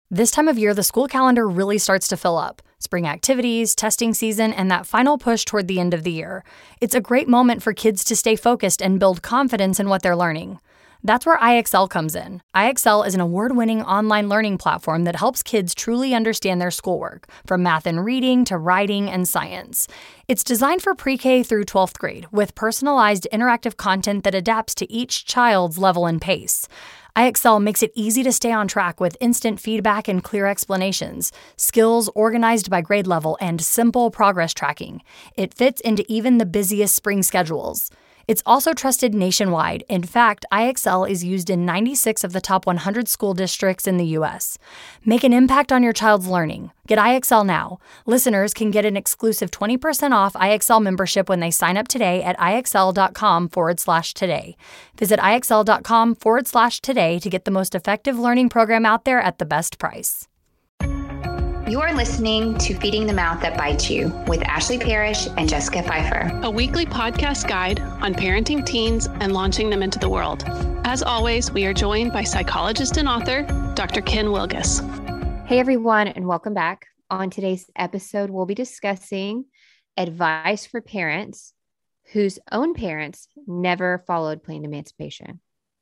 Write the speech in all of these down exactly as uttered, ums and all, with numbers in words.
This time of year, the school calendar really starts to fill up. Spring activities, testing season, and that final push toward the end of the year. It's a great moment for kids to stay focused and build confidence in what they're learning. That's where I X L comes in. I X L is an award-winning online learning platform that helps kids truly understand their schoolwork, from math and reading to writing and science. It's designed for pre-K through twelfth grade, with personalized interactive content that adapts to each child's level and pace. I X L makes it easy to stay on track with instant feedback and clear explanations, skills organized by grade level, and simple progress tracking. It fits into even the busiest spring schedules. It's also trusted nationwide. In fact, I X L is used in ninety-six of the top one hundred school districts in the U S. Make an impact on your child's learning. Get I X L now. Listeners can get an exclusive twenty percent off I X L membership when they sign up today at IXL.com forward slash today. Visit IXL.com forward slash today to get the most effective learning program out there at the best price. You're listening to Feeding the Mouth That Bites You with Ashley Parrish and Jessica Pfeiffer, a weekly podcast guide on parenting teens and launching them into the world. As always, we are joined by psychologist and author, Doctor Ken Wilgus. Hey, everyone, and welcome back. On today's episode, we'll be discussing advice for parents whose own parents never followed planned emancipation.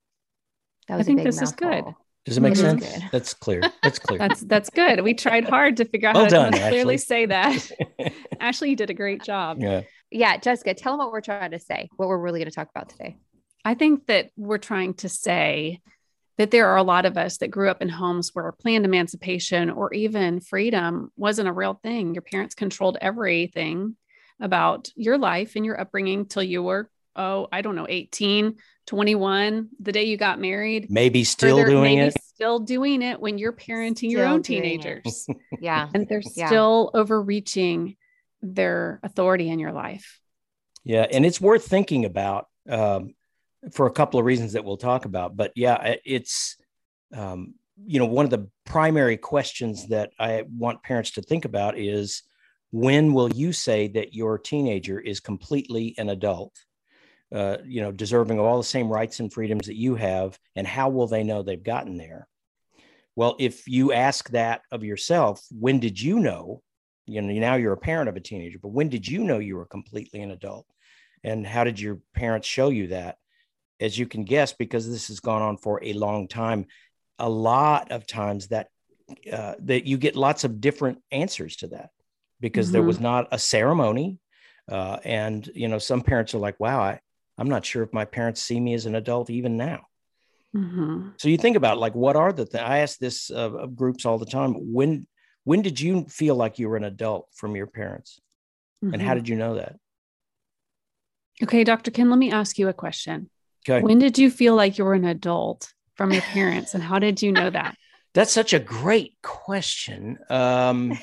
That was I think a big this mouthful. is good. Does it make It is sense? good. That's clear. That's clear. That's that's good. We tried hard to figure out Well how done, to clearly Ashley. say that. Ashley, you did a great job. Yeah. Yeah, Jessica, tell them what we're trying to say, what we're really going to talk about today. I think that we're trying to say that there are a lot of us that grew up in homes where planned emancipation or even freedom wasn't a real thing. Your parents controlled everything about your life and your upbringing till you were, oh, I don't know, eighteen, twenty-one, the day you got married. Maybe still Further, doing maybe it. Still doing it when you're parenting your Still own doing it. teenagers. Yeah. And they're Yeah. still overreaching their authority in your life. Yeah. And it's worth thinking about um, for a couple of reasons that we'll talk about. But yeah, it's, um, you know, one of the primary questions that I want parents to think about is, when will you say that your teenager is completely an adult, uh, you know, deserving of all the same rights and freedoms that you have, and how will they know they've gotten there? Well, if you ask that of yourself, when did you know, you know, now you're a parent of a teenager, but when did you know you were completely an adult? And how did your parents show you that? As you can guess, because this has gone on for a long time, a lot of times that, uh, that you get lots of different answers to that, because mm-hmm. there was not a ceremony. Uh, and, you know, some parents are like, wow, I, I'm not sure if my parents see me as an adult even now. Mm-hmm. So you think about, like, what are the, th- I ask this uh, of groups all the time. When, when did you feel like you were an adult from your parents? Mm-hmm. And how did you know that? Okay, Doctor Ken, let me ask you a question. Okay. When did you feel like you were an adult from your parents, and how did you know that? That's such a great question. Um,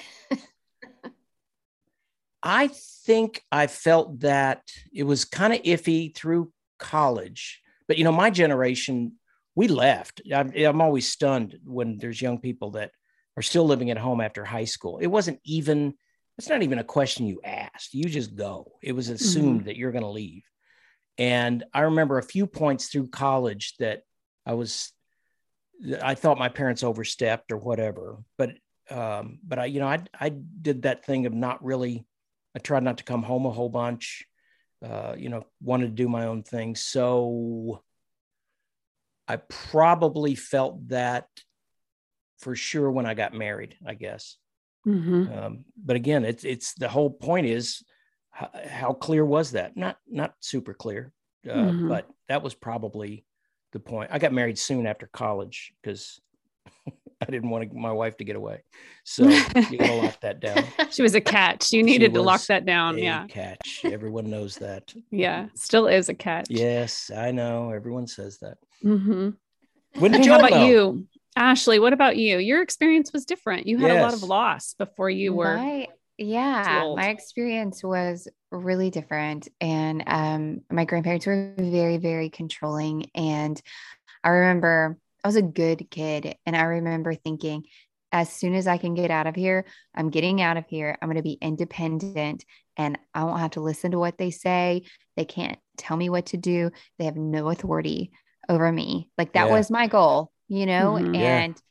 I think I felt that it was kind of iffy through college, but, you know, my generation, we left. I'm, I'm always stunned when there's young people that are still living at home after high school. It wasn't even, it's not even a question you asked. You just go. It was assumed mm-hmm. that you're going to leave. And I remember a few points through college that I was, I thought my parents overstepped or whatever, but, um, but I, you know, I, I did that thing of not really, I tried not to come home a whole bunch, uh, you know, wanted to do my own thing. So I probably felt that for sure when I got married, I guess. Mm-hmm. Um, but again, it's, it's the whole point is how, how clear was that? Not, not super clear, uh, mm-hmm. but that was probably the point. I got married soon after college because I didn't want my wife to get away. So you got to lock that down. She was a catch. You needed to lock that down. A yeah. catch. Everyone knows that. Yeah. Still is a catch. Yes, I know. Everyone says that. Mm-hmm. When did hey, you how about know? you? Ashley, what about you? Your experience was different. You had yes. a lot of loss before you were. My, yeah. My experience was really different. And um, my grandparents were very, very controlling. And I remember I was a good kid. And I remember thinking, as soon as I can get out of here, I'm getting out of here. I'm going to be independent and I won't have to listen to what they say. They can't tell me what to do. They have no authority over me. Like that yeah. was my goal, you know? Mm-hmm. And yeah.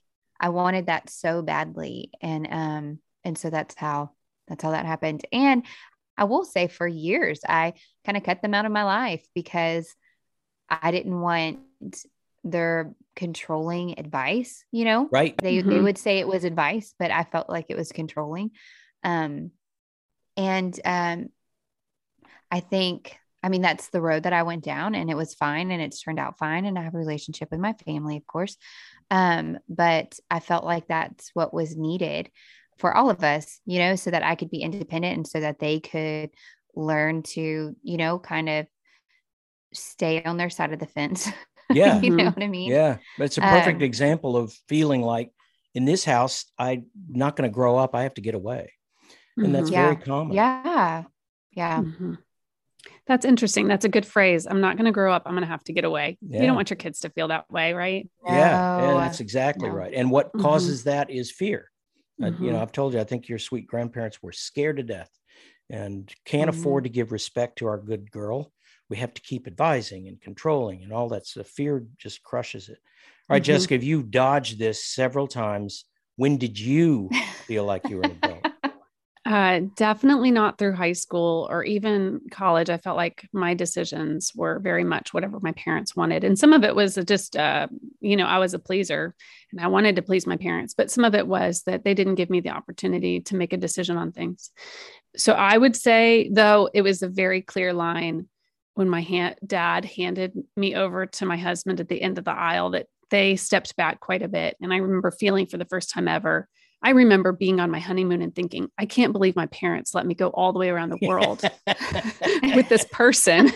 I wanted that so badly. And, um, and so that's how, that's how that happened. And I will say for years, I kind of cut them out of my life because I didn't want their controlling advice, you know, right. They, Mm-hmm. they would say it was advice, but I felt like it was controlling. Um, and, um, I think, I mean, that's the road that I went down, and it was fine, and it's turned out fine. And I have a relationship with my family, of course. Um, but I felt like that's what was needed for all of us, you know, so that I could be independent and so that they could learn to, you know, kind of stay on their side of the fence. Yeah. You know what I mean? Yeah. But it's a perfect Um, example of feeling like in this house, I'm not going to grow up. I have to get away. And that's Mhm. yeah. very common. Yeah. Yeah. Mhm. That's interesting. That's a good phrase. I'm not going to grow up. I'm going to have to get away. Yeah. You don't want your kids to feel that way, right? Yeah. No, And that's exactly no. right. And what Mhm. causes that is fear. Uh, you know, Mhm. I've told you, I think your sweet grandparents were scared to death and can't Mhm. afford to give respect to our good girl. We have to keep advising and controlling and all that stuff. Fear just crushes it. All right, Mhm. Jessica, you dodged this several times. When did you feel like you were an adult? Uh, definitely not through high school or even college. I felt like my decisions were very much whatever my parents wanted. And some of it was just, uh, you know, I was a pleaser and I wanted to please my parents, but some of it was that they didn't give me the opportunity to make a decision on things. So I would say, though, it was a very clear line when my ha- dad handed me over to my husband at the end of the aisle that they stepped back quite a bit. And I remember feeling for the first time ever, I remember being on my honeymoon and thinking, I can't believe my parents let me go all the way around the world with this person.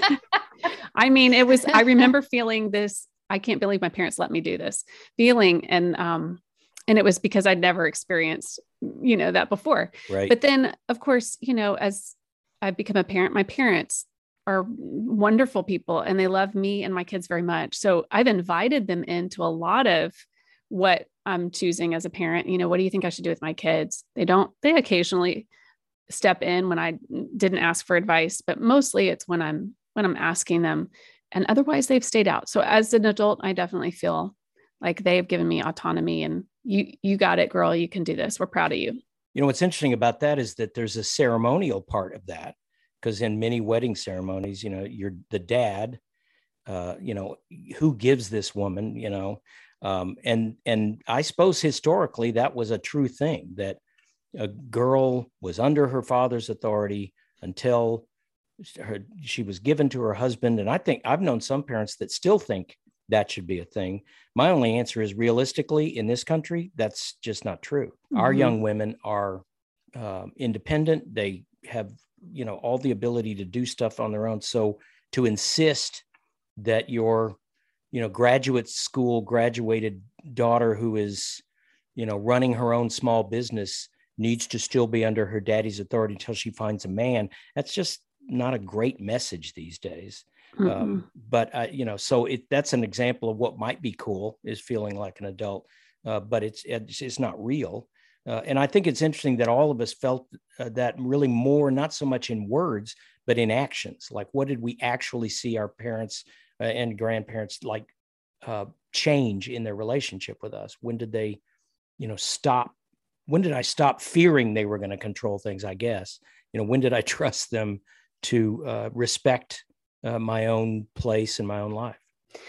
I mean, it was, I remember feeling this, I can't believe my parents let me do this feeling. And, um, and it was because I'd never experienced, you know, that before. Right. But then of course, you know, as I've become a parent, my parents are wonderful people and they love me and my kids very much. So I've invited them into a lot of what I'm choosing as a parent. You know, what do you think I should do with my kids? They don't, they occasionally step in when I didn't ask for advice, but mostly it's when I'm, when I'm asking them, and otherwise they've stayed out. So as an adult, I definitely feel like they've given me autonomy and you, you got it, girl, you can do this. We're proud of you. You know, what's interesting about that is that there's a ceremonial part of that, because in many wedding ceremonies, you know, you're the dad, uh, you know, who gives this woman, you know, um, and, and I suppose historically that was a true thing, that a girl was under her father's authority until her, she was given to her husband. And I think I've known some parents that still think that should be a thing. My only answer is, realistically, in this country, that's just not true. Mm-hmm. Our young women are um, independent. They have, you know, all the ability to do stuff on their own. So to insist that your, you know, graduate school graduated daughter who is, you know, running her own small business needs to still be under her daddy's authority until she finds a man, that's just not a great message these days. Mm-hmm. Um, but, uh, you know, so it, that's an example of what might be cool, is feeling like an adult, uh, but it's, it's, it's not real. Uh, and I think it's interesting that all of us felt uh, that really more, not so much in words, but in actions. Like, what did we actually see our parents uh, and grandparents like uh, change in their relationship with us? When did they, you know, stop? When did I stop fearing they were going to control things? I guess, you know, when did I trust them to uh, respect uh, my own place in my own life?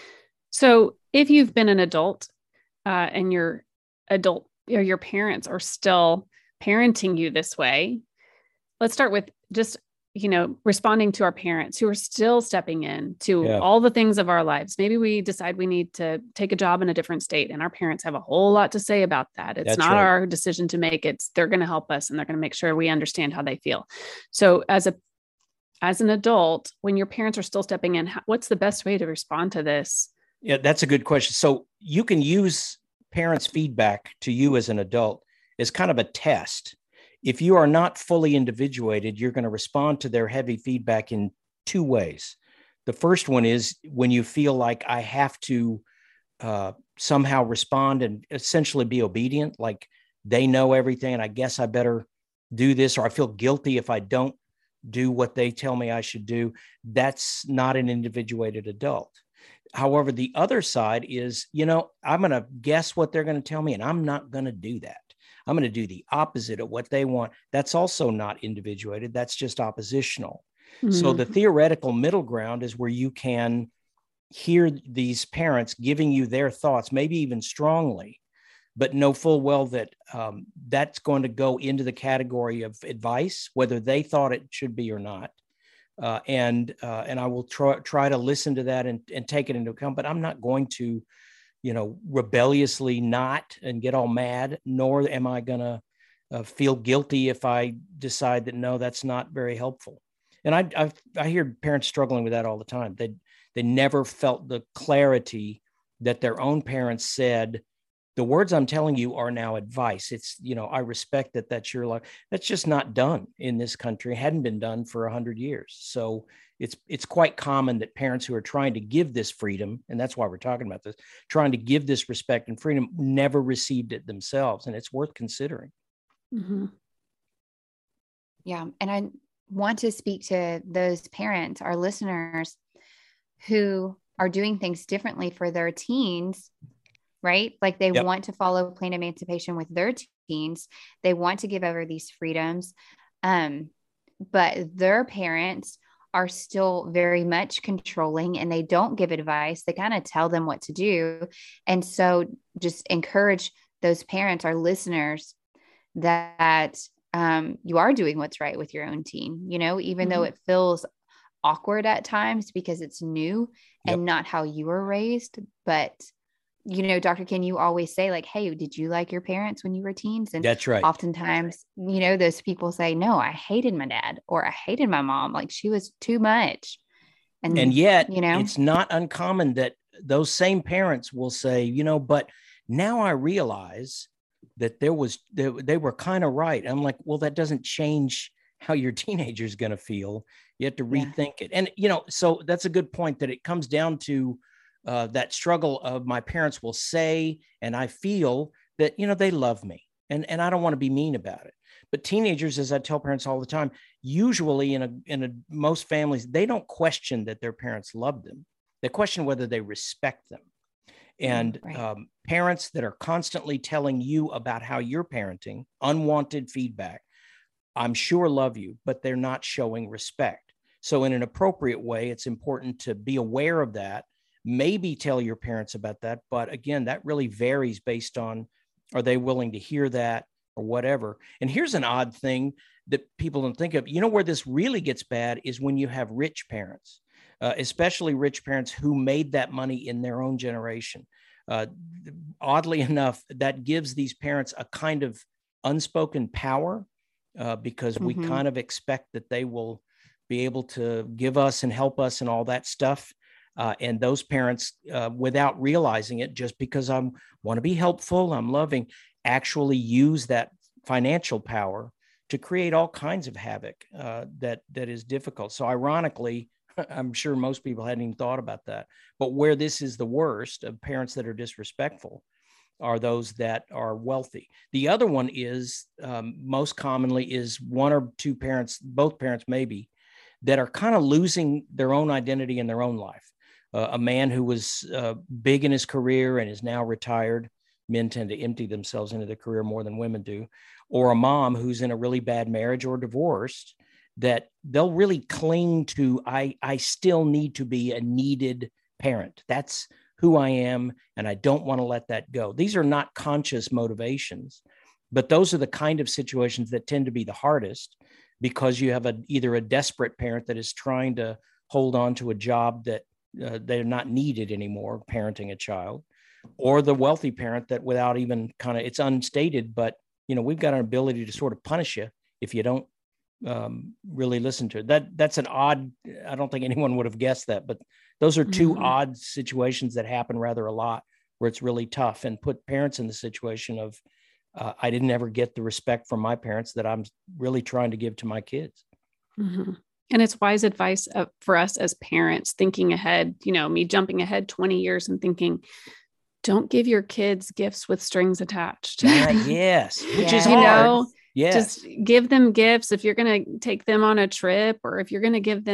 So if you've been an adult uh, and your adult or your parents are still parenting you this way, let's start with just, you know, responding to our parents who are still stepping in to yeah. all the things of our lives. Maybe we decide we need to take a job in a different state and our parents have a whole lot to say about that. It's That's not right. our decision to make. It's they're going to help us and they're going to make sure we understand how they feel. So as a as an adult, when your parents are still stepping in, what's the best way to respond to this? Yeah, that's a good question. So you can use parents' feedback to you as an adult as kind of a test. If you are not fully individuated, you're going to respond to their heavy feedback in two ways. The first one is when you feel like I have to uh, somehow respond and essentially be obedient, like they know everything and I guess I better do this, or I feel guilty if I don't do what they tell me I should do. That's not an individuated adult. However, the other side is, you know, I'm going to guess what they're going to tell me, and I'm not going to do that. I'm going to do the opposite of what they want. That's also not individuated. That's just oppositional. Mm-hmm. So the theoretical middle ground is where you can hear these parents giving you their thoughts, maybe even strongly, but know full well that um, that's going to go into the category of advice, whether they thought it should be or not. Uh, and uh, and I will try try to listen to that and, and take it into account, but I'm not going to, you know, rebelliously not and get all mad, nor am I going to uh, feel guilty if I decide that, no, that's not very helpful. And I I've, I hear parents struggling with that all the time. They they never felt the clarity that their own parents said, the words I'm telling you are now advice. It's, you know, I respect that that's your life. That's just not done in this country. It hadn't been done for a hundred years. So it's, it's quite common that parents who are trying to give this freedom, and that's why we're talking about this, trying to give this respect and freedom, never received it themselves. And it's worth considering. Mm-hmm. Yeah. And I want to speak to those parents, our listeners, who are doing things differently for their teens, right? Like they yep. want to follow planned emancipation with their teens. They want to give over these freedoms. Um, but their parents are still very much controlling and they don't give advice. They kind of tell them what to do. And so just encourage those parents, our listeners, that um, you are doing what's right with your own teen, you know, even mm-hmm. though it feels awkward at times because it's new yep. and not how you were raised. But you know, Doctor Ken, you always say like, hey, did you like your parents when you were teens? And that's right. Oftentimes, you know, those people say, no, I hated my dad or I hated my mom. Like she was too much. And, and yet, you know, it's not uncommon that those same parents will say, you know, but now I realize that there was, they, they were kind of right. I'm like, well, that doesn't change how your teenager is going to feel. You have to rethink yeah. it. And, you know, so that's a good point that it comes down to Uh, that struggle of my parents will say, and I feel that, you know, they love me and, and I don't want to be mean about it. But teenagers, as I tell parents all the time, usually in a, in a, most families, they don't question that their parents love them. They question whether they respect them. And right. um, parents that are constantly telling you about how you're parenting, unwanted feedback, I'm sure love you, but they're not showing respect. So in an appropriate way, it's important to be aware of that. Maybe tell your parents about that. But again, that really varies based on, are they willing to hear that or whatever? And here's an odd thing that people don't think of. You know, where this really gets bad is when you have rich parents, uh, especially rich parents who made that money in their own generation. Uh, oddly enough, that gives these parents a kind of unspoken power uh, because mm-hmm. we kind of expect that they will be able to give us and help us and all that stuff. Uh, and those parents, uh, without realizing it, just because I want to be helpful, I'm loving, actually use that financial power to create all kinds of havoc uh, that that is difficult. So ironically, I'm sure most people hadn't even thought about that. But where this is the worst of parents that are disrespectful are those that are wealthy. The other one is um, most commonly is one or two parents, both parents maybe, that are kind of losing their own identity in their own life. Uh, a man who was uh, big in his career and is now retired. Men tend to empty themselves into their career more than women do. Or a mom who's in a really bad marriage or divorced, that they'll really cling to, I, I still need to be a needed parent. That's who I am, and I don't want to let that go. These are not conscious motivations, but those are the kind of situations that tend to be the hardest because you have a, either a desperate parent that is trying to hold on to a job that Uh, they're not needed anymore, parenting a child, or the wealthy parent that without even kind of, it's unstated, but, you know, we've got an ability to sort of punish you if you don't um, really listen to it. That, that's an odd, I don't think anyone would have guessed that, but those are two mm-hmm. odd situations that happen rather a lot where it's really tough and put parents in the situation of, uh, I didn't ever get the respect from my parents that I'm really trying to give to my kids. Mm-hmm. And it's wise advice uh, for us as parents, thinking ahead, you know, me jumping ahead twenty years and thinking, don't give your kids gifts with strings attached. Uh, yes. Which yeah. is you hard. know, yes. Just give them gifts. If you're going to take them on a trip or if you're going to give them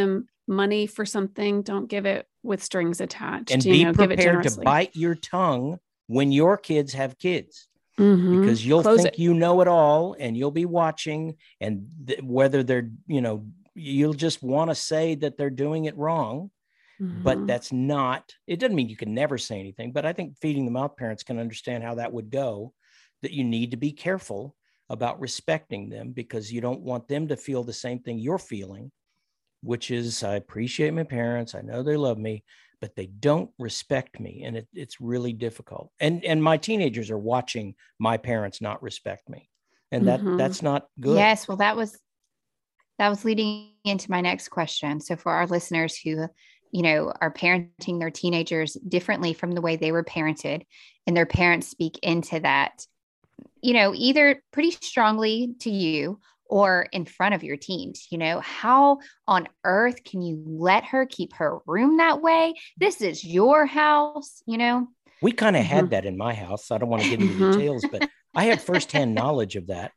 money for something, don't give it with strings attached. And you be know, give it prepared to generously. bite your tongue when your kids have kids. Mhm. Because you'll Close think it. you know it all, and you'll be watching, and th- whether they're, you know, you'll just want to say that they're doing it wrong, Mhm. but that's not, it doesn't mean you can never say anything, but I think feeding the mouth parents can understand how that would go, that you need to be careful about respecting them, because you don't want them to feel the same thing you're feeling, which is, I appreciate my parents, I know they love me, but they don't respect me. And it, it's really difficult. And, and my teenagers are watching my parents not respect me. And that Mhm. that's not good. Yes. Well, that was, that was leading into my next question. So for our listeners who, you know, are parenting their teenagers differently from the way they were parented, and their parents speak into that, you know, either pretty strongly to you or in front of your teens, you know, how on earth can you let her keep her room that way? This is your house, you know? We kind of Mhm. had that in my house. I don't want to get into Mhm. details, but I have firsthand knowledge of that.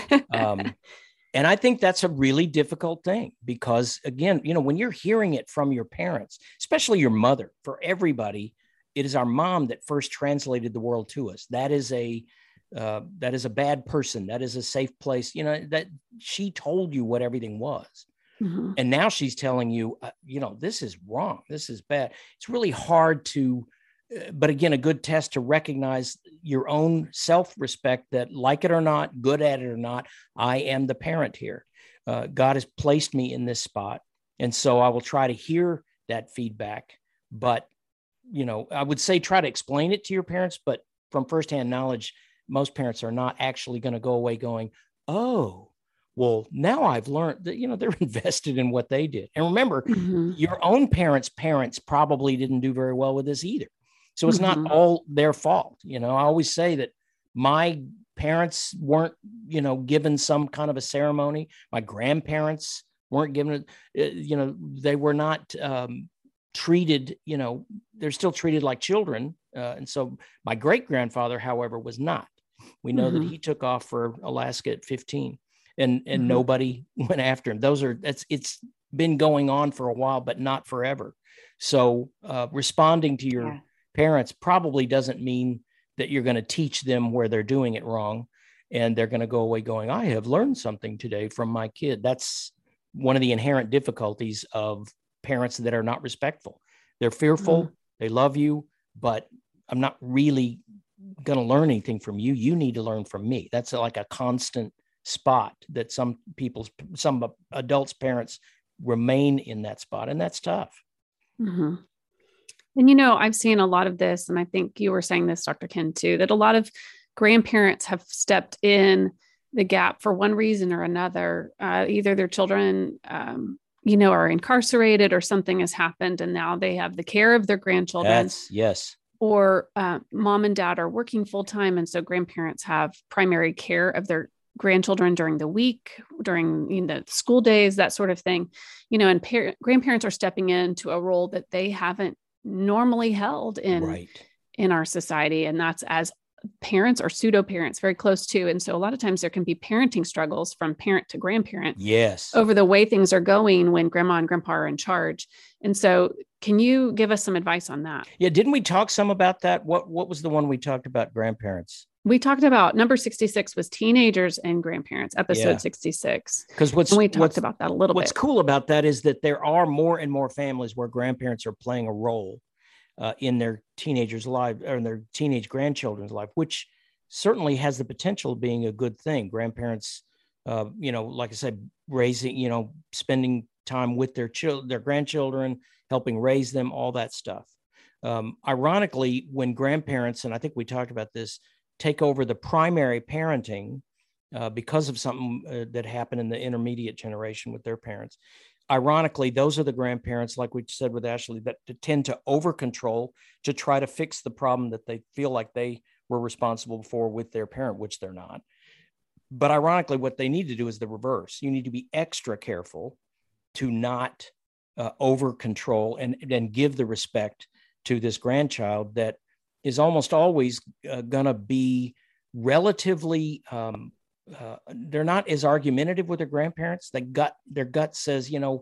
Um, and I think that's a really difficult thing, because again, you know, when you're hearing it from your parents, especially your mother, for everybody, it is our mom that first translated the world to us. That is a, uh, that is a bad person. That is a safe place. You know, that she told you what everything was. Mhm. And now she's telling you, uh, you know, this is wrong. This is bad. It's really hard to, uh, but again, a good test to recognize your own self-respect, that like it or not, good at it or not, I am the parent here. Uh, God has placed me in this spot. And so I will try to hear that feedback. But, you know, I would say try to explain it to your parents, but from firsthand knowledge, most parents are not actually going to go away going, oh, well, now I've learned that, you know, they're invested in what they did. And remember, Mhm. your own parents' parents probably didn't do very well with this either. So it's not Mhm. all their fault. You know, I always say that my parents weren't, you know, given some kind of a ceremony. My grandparents weren't given, uh, you know, they were not um, treated, you know, they're still treated like children. Uh, and so my great grandfather, however, was not. We know that Mhm. he took off for Alaska at fifteen, and and Mhm. nobody went after him. Those are, that's, it's been going on for a while, but not forever. So uh, responding to your Yeah. parents probably doesn't mean that you're going to teach them where they're doing it wrong, and they're going to go away going, I have learned something today from my kid. That's one of the inherent difficulties of parents that are not respectful. They're fearful, Mhm. they love you, but I'm not really going to learn anything from you. You need to learn from me. That's like a constant spot that some people's, some adults' parents remain in that spot. And that's tough. Mhm. And, you know, I've seen a lot of this, and I think you were saying this, Doctor Ken, too, that a lot of grandparents have stepped in the gap for one reason or another. Uh, either their children, um, you know, are incarcerated, or something has happened, and now they have the care of their grandchildren. That's, yes. Or uh, mom and dad are working full time, and so grandparents have primary care of their grandchildren during the week, during, you know, school days, that sort of thing. You know, and par- grandparents are stepping into a role that they haven't normally held in Right. in our society, and that's as parents or pseudo parents, very close to. And so a lot of times there can be parenting struggles from parent to grandparent Yes. over the way things are going when grandma and grandpa are in charge. And so can you give us some advice on that? Yeah. Didn't we talk some about that? What What was the one we talked about? Grandparents. We talked about number sixty-six was teenagers and grandparents, episode Yeah. sixty-six. Because what's And we talked what's, about that a little what's bit. cool about that is that there are more and more families where grandparents are playing a role uh, in their teenagers' life, or in their teenage grandchildren's life, which certainly has the potential of being a good thing. Grandparents, uh, you know, like I said, raising, you know, spending time with their children, their grandchildren, helping raise them, all that stuff. Um, ironically, when grandparents, and I think we talked about this, take over the primary parenting uh, because of something uh, that happened in the intermediate generation with their parents. Ironically, those are the grandparents, like we said with Ashley, that tend to over control to try to fix the problem that they feel like they were responsible for with their parent, which they're not. But ironically, what they need to do is the reverse. You need to be extra careful to not uh, over control and, and give the respect to this grandchild that is almost always uh, going to be relatively, um, uh, they're not as argumentative with their grandparents. They gut, their gut says, you know,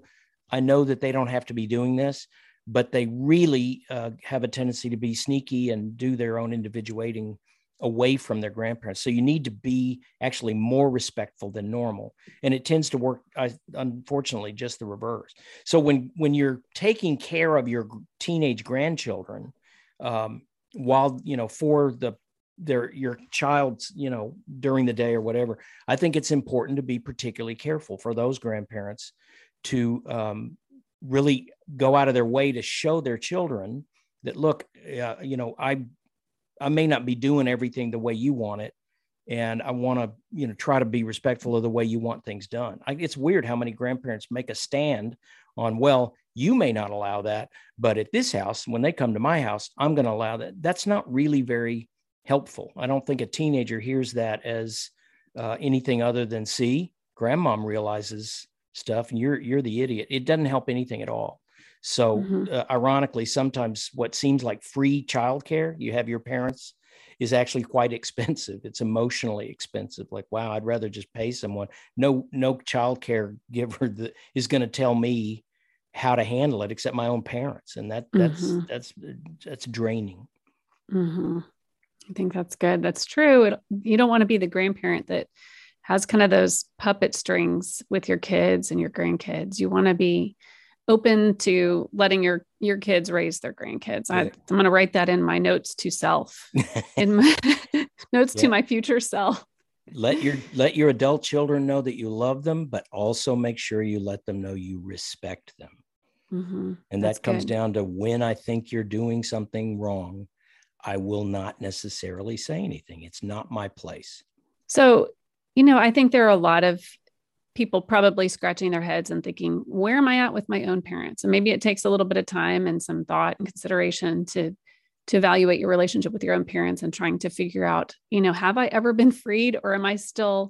I know that they don't have to be doing this, but they really uh, have a tendency to be sneaky and do their own individuating away from their grandparents. So you need to be actually more respectful than normal. And it tends to work, I, unfortunately, just the reverse. So when, when you're taking care of your teenage grandchildren, um, while, you know, for the, their, your child's, you know, during the day or whatever, I think it's important to be particularly careful for those grandparents to um, really go out of their way to show their children that, look, uh, you know, I, I may not be doing everything the way you want it. And I want to, you know, try to be respectful of the way you want things done. I, it's weird how many grandparents make a stand on, well, you may not allow that, but at this house, when they come to my house, I'm going to allow that. That's not really very helpful. I don't think a teenager hears that as uh, anything other than, see, grandmom realizes stuff and you're, you're the idiot. It doesn't help anything at all. So mm-hmm. uh, ironically, sometimes what seems like free childcare, you have your parents, is actually quite expensive. It's emotionally expensive. Like, wow, I'd rather just pay someone. No, no childcare giver that is going to tell me how to handle it except my own parents. And that that's, mm-hmm. that's, that's draining. Mm-hmm. I think that's good. That's true. It, you don't want to be the grandparent that has kind of those puppet strings with your kids and your grandkids. You want to be open to letting your, your kids raise their grandkids. I, I'm going to write that in my notes to self, in my notes yeah. to my future self. Let your, let your adult children know that you love them, but also make sure you let them know you respect them. Mm-hmm. And That's that comes good. down to, when I think you're doing something wrong, I will not necessarily say anything. It's not my place. So, you know, I think there are a lot of people probably scratching their heads and thinking, where am I at with my own parents? And maybe it takes a little bit of time and some thought and consideration to, to evaluate your relationship with your own parents and trying to figure out, you know, have I ever been freed, or am I still,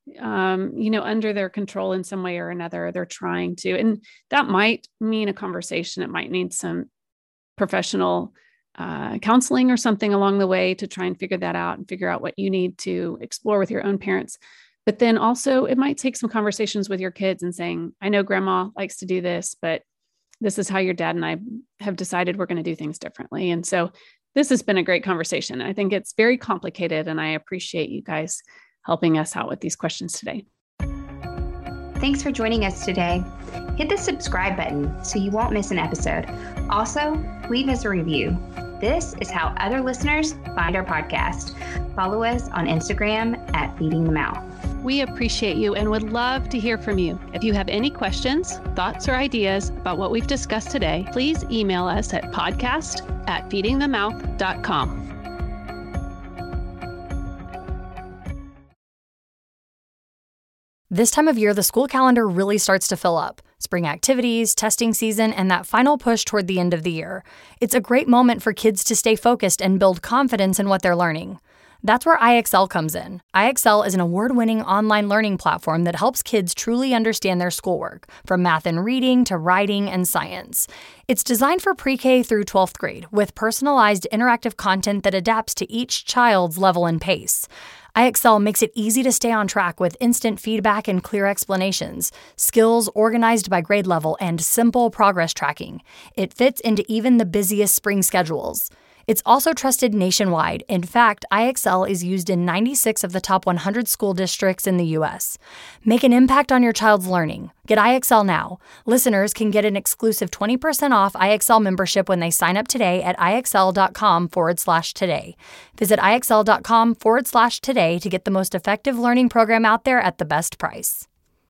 um, you know, under their control in some way or another? They're trying to, and that might mean a conversation. It might need some professional uh, counseling or something along the way to try and figure that out and figure out what you need to explore with your own parents. But then also it might take some conversations with your kids and saying, I know grandma likes to do this, but this is how your dad and I have decided we're going to do things differently. And so this has been a great conversation. I think it's very complicated, and I appreciate you guys helping us out with these questions today. Thanks for joining us today. Hit the subscribe button so you won't miss an episode. Also, leave us a review. This is how other listeners find our podcast. Follow us on Instagram at Feeding the Mouth. We appreciate you and would love to hear from you. If you have any questions, thoughts, or ideas about what we've discussed today, please email us at podcast at feeding the mouth dot com. This time of year, the school calendar really starts to fill up. Spring activities, testing season, and that final push toward the end of the year. It's a great moment for kids to stay focused and build confidence in what they're learning. That's where I X L comes in. I X L is an award-winning online learning platform that helps kids truly understand their schoolwork, from math and reading to writing and science. It's designed for pre-K through twelfth grade, with personalized interactive content that adapts to each child's level and pace. I X L makes it easy to stay on track with instant feedback and clear explanations, skills organized by grade level, and simple progress tracking. It fits into even the busiest spring schedules. It's also trusted nationwide. In fact, I X L is used in ninety-six of the top one hundred school districts in the U S. Make an impact on your child's learning. Get I X L now. Listeners can get an exclusive twenty percent off I X L membership when they sign up today at IXL.com forward slash today. Visit IXL.com forward slash today to get the most effective learning program out there at the best price.